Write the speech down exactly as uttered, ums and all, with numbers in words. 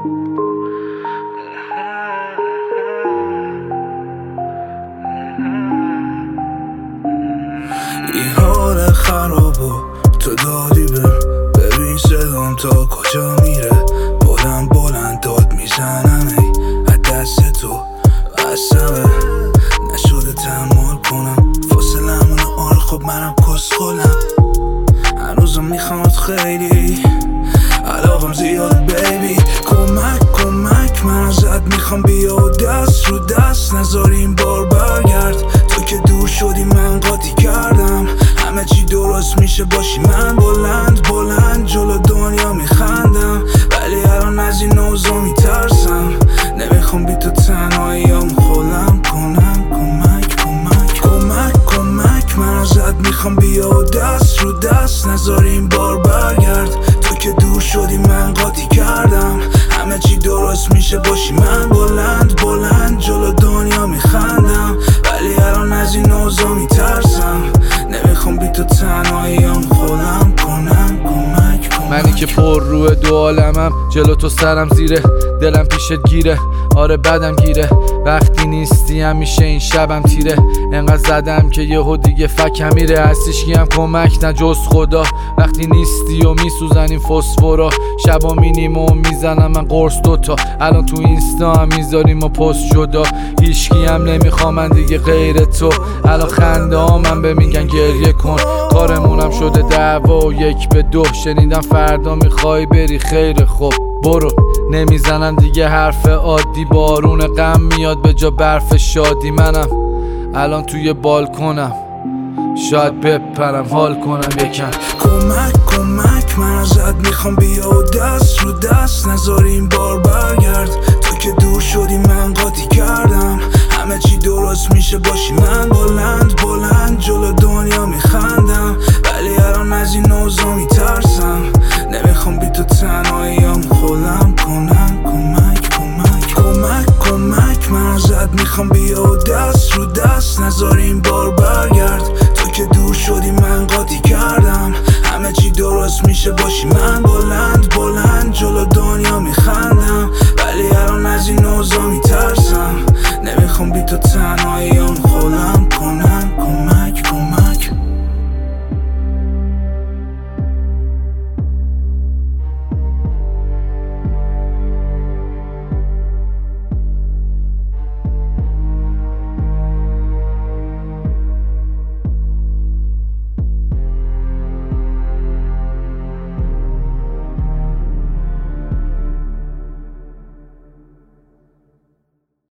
این حال خرابو تو دادی بهم، ببین صدام تا کجا میره. بلند بلند داد میزنم ای از دست تو بستمه، نشده تحمل کنم فاصلمونو. آره خب منم کسخلم، هنوزم میخوامت خیلی، علاقم زیاد بیبی. کمک کمک من ازت میخوام، بیا دست رو دست نذاری این بار برگرد. تو که دور شدی من قاطی کردم، همه چی درست میشه باشی من بلند بلند جلو دنیا میخندم. ولی الان از این اوضاع میترسم، نمیخوام بی تو تنهاییام خودم کنم. کمک کمک کمک کمک من ازت میخوام، بیا دست رو دست نذاری این بار برگرد. تو که دور شدی من قاطی کردم، همه چی درست میشه باشی من بلند بلند جلو دنیا میخندم. ولی الان از این اوضاع میترسم، نمیخوام بی تو تنهاییام خودم کنم. کمک کمک منی که پر روی دو عالمم، جلو تو سرم زیره، دلم پیشت گیره. آره بدم گیره وقتی نیستی، همیشه این شبم تیره. انقدر زدم که یهو دیگه فکم میره، هستیش هم کمک نه جز خدا. وقتی نیستی و میسوزن این فسفورا، شبا مینیم و میزنم من قرص دوتا. الان تو اینستا هم میذاریم و پست جدا، هیچکی هم نمیخوام من دیگه غیر تو. الان خنده ها من به میگن گریه کن، کارمونم شده دعوا و یک به دو. شنیدم فردا میخوای بری، خیر خوب برو. نمیزنم دیگه حرف عادی، بارون غم میاد به جا برف شادی. منم الان توی بالکنم، شاید بپرم حال کنم یکم. کمک کمک من ازت میخوام، بیا دست رو دست نذاری این